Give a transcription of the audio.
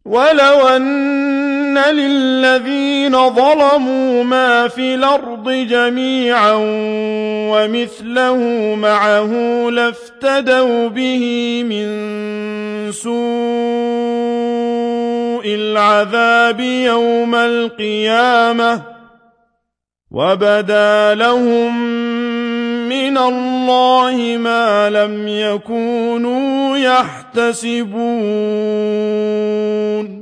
وَلَوْ أَنَّ لِلَّذِينَ ظَلَمُوا مَا فِي الْأَرْضِ جَمِيعًا وَمِثْلَهُ مَعَهُ لَافْتَدَوْا بِهِ مِن سُوءِ الْعَذَابِ يَوْمَ الْقِيَامَةِ وَبَدَا لَهُم مِّنَ اللَّهِ مَا لَمْ يَكُونُوا يَحْتَسِبُونَ